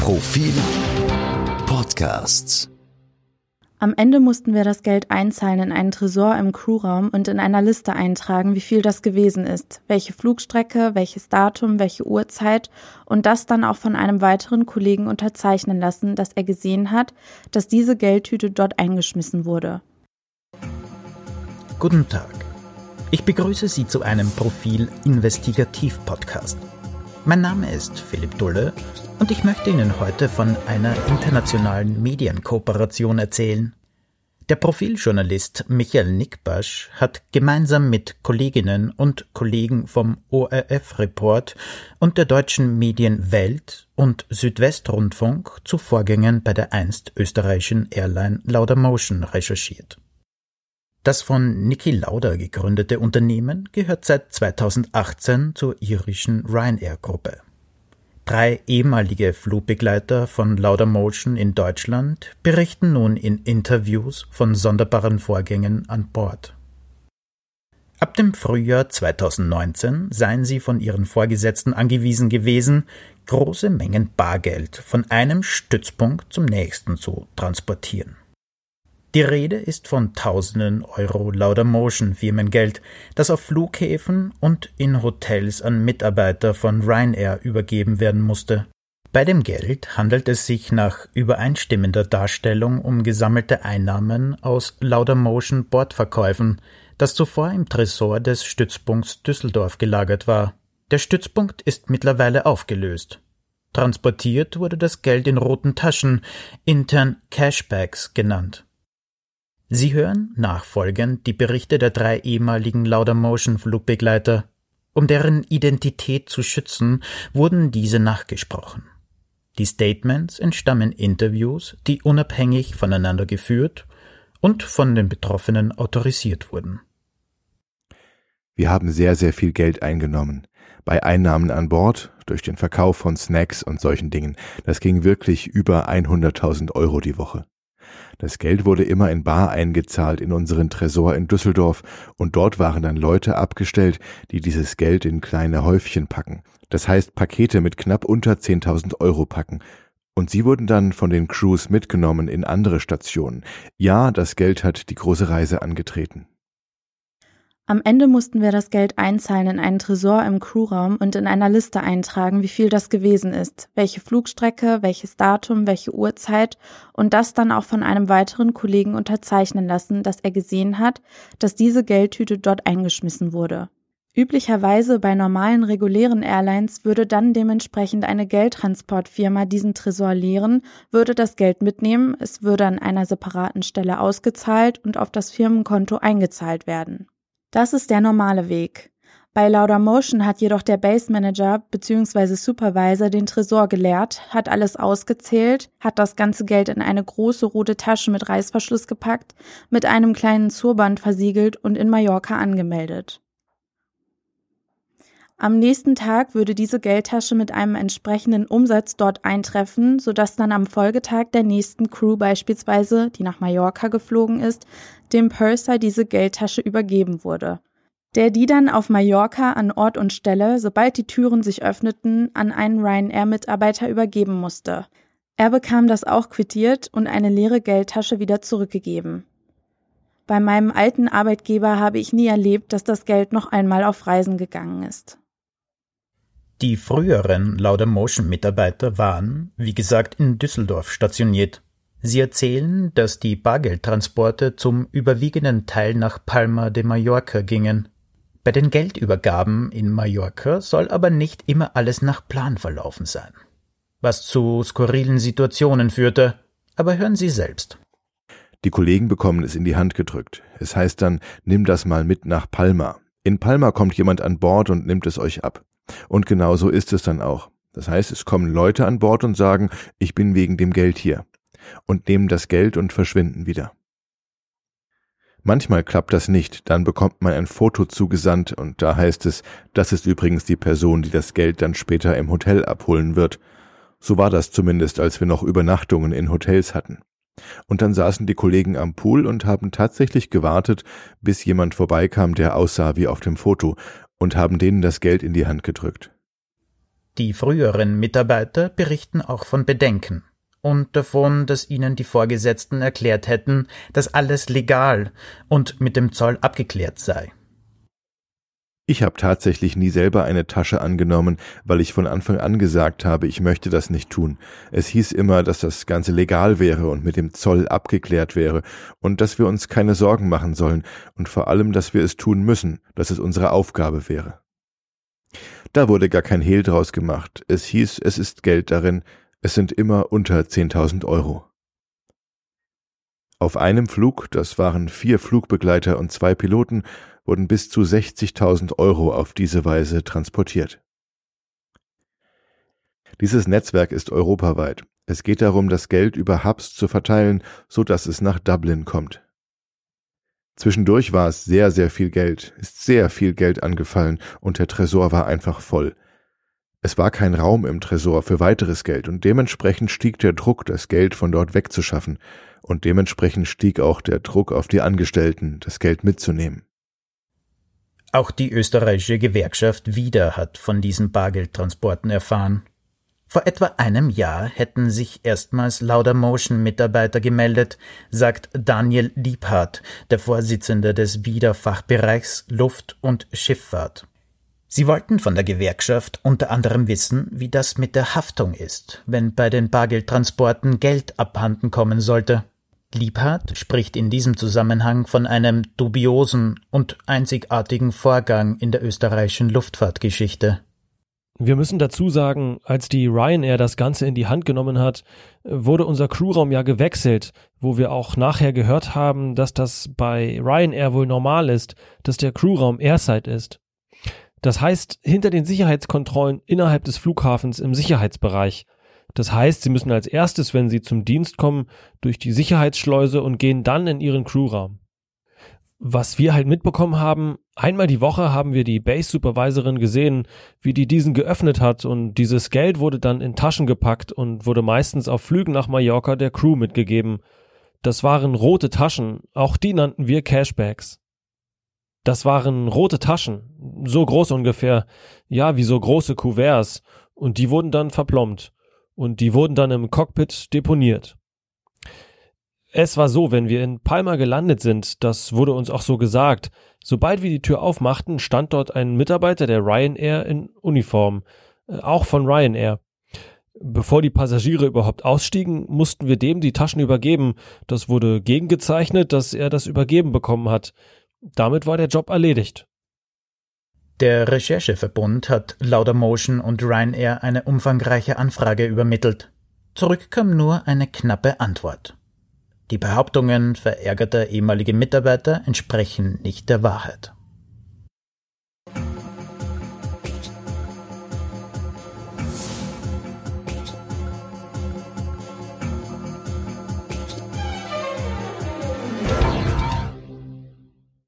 Profil Podcasts. Am Ende mussten wir das Geld einzahlen in einen Tresor im Crewraum und in einer Liste eintragen, wie viel das gewesen ist, welche Flugstrecke, welches Datum, welche Uhrzeit und das dann auch von einem weiteren Kollegen unterzeichnen lassen, dass er gesehen hat, dass diese Geldtüte dort eingeschmissen wurde. Guten Tag. Ich begrüße Sie zu einem Profil-Investigativ-Podcast. Mein Name ist Philipp Dulle und ich möchte Ihnen heute von einer internationalen Medienkooperation erzählen. Der Profiljournalist Michael Nickbasch hat gemeinsam mit Kolleginnen und Kollegen vom ORF-Report und der deutschen Medien Welt und Südwestrundfunk zu Vorgängen bei der einst österreichischen Airline Laudamotion recherchiert. Das von Niki Lauda gegründete Unternehmen gehört seit 2018 zur irischen Ryanair-Gruppe. 3 ehemalige Flugbegleiter von Laudamotion in Deutschland berichten nun in Interviews von sonderbaren Vorgängen an Bord. Ab dem Frühjahr 2019 seien sie von ihren Vorgesetzten angewiesen gewesen, große Mengen Bargeld von einem Stützpunkt zum nächsten zu transportieren. Die Rede ist von Tausenden Euro Laudamotion-Firmengeld, das auf Flughäfen und in Hotels an Mitarbeiter von Ryanair übergeben werden musste. Bei dem Geld handelt es sich nach übereinstimmender Darstellung um gesammelte Einnahmen aus Laudamotion-Bordverkäufen, das zuvor im Tresor des Stützpunkts Düsseldorf gelagert war. Der Stützpunkt ist mittlerweile aufgelöst. Transportiert wurde das Geld in roten Taschen, intern Cashbags genannt. Sie hören nachfolgend die Berichte der 3 ehemaligen Laudamotion-Flugbegleiter. Um deren Identität zu schützen, wurden diese nachgesprochen. Die Statements entstammen Interviews, die unabhängig voneinander geführt und von den Betroffenen autorisiert wurden. Wir haben sehr, sehr viel Geld eingenommen. Bei Einnahmen an Bord, durch den Verkauf von Snacks und solchen Dingen. Das ging wirklich über 100.000 Euro die Woche. Das Geld wurde immer in bar eingezahlt in unseren Tresor in Düsseldorf und dort waren dann Leute abgestellt, die dieses Geld in kleine Häufchen packen. Das heißt Pakete mit knapp unter 10.000 Euro packen. Und sie wurden dann von den Crews mitgenommen in andere Stationen. Ja, das Geld hat die große Reise angetreten. Am Ende mussten wir das Geld einzahlen in einen Tresor im Crewraum und in einer Liste eintragen, wie viel das gewesen ist, welche Flugstrecke, welches Datum, welche Uhrzeit und das dann auch von einem weiteren Kollegen unterzeichnen lassen, dass er gesehen hat, dass diese Geldtüte dort eingeschmissen wurde. Üblicherweise bei normalen, regulären Airlines würde dann dementsprechend eine Geldtransportfirma diesen Tresor leeren, würde das Geld mitnehmen, es würde an einer separaten Stelle ausgezahlt und auf das Firmenkonto eingezahlt werden. Das ist der normale Weg. Bei Laudamotion hat jedoch der Base Manager bzw. Supervisor den Tresor geleert, hat alles ausgezählt, hat das ganze Geld in eine große rote Tasche mit Reißverschluss gepackt, mit einem kleinen Zurband versiegelt und in Mallorca angemeldet. Am nächsten Tag würde diese Geldtasche mit einem entsprechenden Umsatz dort eintreffen, sodass dann am Folgetag der nächsten Crew beispielsweise, die nach Mallorca geflogen ist, dem Purser diese Geldtasche übergeben wurde, der die dann auf Mallorca an Ort und Stelle, sobald die Türen sich öffneten, an einen Ryanair-Mitarbeiter übergeben musste. Er bekam das auch quittiert und eine leere Geldtasche wieder zurückgegeben. Bei meinem alten Arbeitgeber habe ich nie erlebt, dass das Geld noch einmal auf Reisen gegangen ist. Die früheren Laudamotion-Mitarbeiter waren, wie gesagt, in Düsseldorf stationiert. Sie erzählen, dass die Bargeldtransporte zum überwiegenden Teil nach Palma de Mallorca gingen. Bei den Geldübergaben in Mallorca soll aber nicht immer alles nach Plan verlaufen sein. Was zu skurrilen Situationen führte, aber hören Sie selbst. Die Kollegen bekommen es in die Hand gedrückt. Es heißt dann, nimm das mal mit nach Palma. In Palma kommt jemand an Bord und nimmt es euch ab. Und genau so ist es dann auch. Das heißt, es kommen Leute an Bord und sagen, ich bin wegen dem Geld hier. Und nehmen das Geld und verschwinden wieder. Manchmal klappt das nicht, dann bekommt man ein Foto zugesandt und da heißt es, das ist übrigens die Person, die das Geld dann später im Hotel abholen wird. So war das zumindest, als wir noch Übernachtungen in Hotels hatten. Und dann saßen die Kollegen am Pool und haben tatsächlich gewartet, bis jemand vorbeikam, der aussah wie auf dem Foto, und haben denen das Geld in die Hand gedrückt. Die früheren Mitarbeiter berichten auch von Bedenken und davon, dass ihnen die Vorgesetzten erklärt hätten, dass alles legal und mit dem Zoll abgeklärt sei. Ich habe tatsächlich nie selber eine Tasche angenommen, weil ich von Anfang an gesagt habe, ich möchte das nicht tun. Es hieß immer, dass das Ganze legal wäre und mit dem Zoll abgeklärt wäre und dass wir uns keine Sorgen machen sollen und vor allem, dass wir es tun müssen, dass es unsere Aufgabe wäre. Da wurde gar kein Hehl draus gemacht. Es hieß, es ist Geld darin, es sind immer unter 10.000 Euro. Auf einem Flug, das waren 4 Flugbegleiter und 2 Piloten, wurden bis zu 60.000 Euro auf diese Weise transportiert. Dieses Netzwerk ist europaweit. Es geht darum, das Geld über Hubs zu verteilen, so dass es nach Dublin kommt. Zwischendurch war es sehr, sehr viel Geld, ist sehr viel Geld angefallen und der Tresor war einfach voll. Es war kein Raum im Tresor für weiteres Geld und dementsprechend stieg der Druck, das Geld von dort wegzuschaffen und dementsprechend stieg auch der Druck auf die Angestellten, das Geld mitzunehmen. Auch die österreichische Gewerkschaft WIDA hat von diesen Bargeldtransporten erfahren. Vor etwa einem Jahr hätten sich erstmals Laudamotion-Mitarbeiter gemeldet, sagt Daniel Liebhardt, der Vorsitzende des WIDA-Fachbereichs Luft- und Schifffahrt. Sie wollten von der Gewerkschaft unter anderem wissen, wie das mit der Haftung ist, wenn bei den Bargeldtransporten Geld abhanden kommen sollte. Liebhardt spricht in diesem Zusammenhang von einem dubiosen und einzigartigen Vorgang in der österreichischen Luftfahrtgeschichte. Wir müssen dazu sagen, als die Ryanair das Ganze in die Hand genommen hat, wurde unser Crewraum ja gewechselt, wo wir auch nachher gehört haben, dass das bei Ryanair wohl normal ist, dass der Crewraum Airside ist. Das heißt, hinter den Sicherheitskontrollen innerhalb des Flughafens im Sicherheitsbereich. Das heißt, sie müssen als erstes, wenn sie zum Dienst kommen, durch die Sicherheitsschleuse und gehen dann in ihren Crewraum. Was wir halt mitbekommen haben, einmal die Woche haben wir die Base-Supervisorin gesehen, wie die diesen geöffnet hat und dieses Geld wurde dann in Taschen gepackt und wurde meistens auf Flügen nach Mallorca der Crew mitgegeben. Das waren rote Taschen, auch die nannten wir Cashbags. Das waren rote Taschen, so groß ungefähr, ja wie so große Kuverts und die wurden dann verplombt und die wurden dann im Cockpit deponiert. Es war so, wenn wir in Palma gelandet sind, das wurde uns auch so gesagt, sobald wir die Tür aufmachten, stand dort ein Mitarbeiter der Ryanair in Uniform, auch von Ryanair. Bevor die Passagiere überhaupt ausstiegen, mussten wir dem die Taschen übergeben. Das wurde gegengezeichnet, dass er das übergeben bekommen hat. Damit war der Job erledigt. Der Rechercheverbund hat Laudamotion und Ryanair eine umfangreiche Anfrage übermittelt. Zurück kam nur eine knappe Antwort. Die Behauptungen verärgerter ehemaliger Mitarbeiter entsprechen nicht der Wahrheit.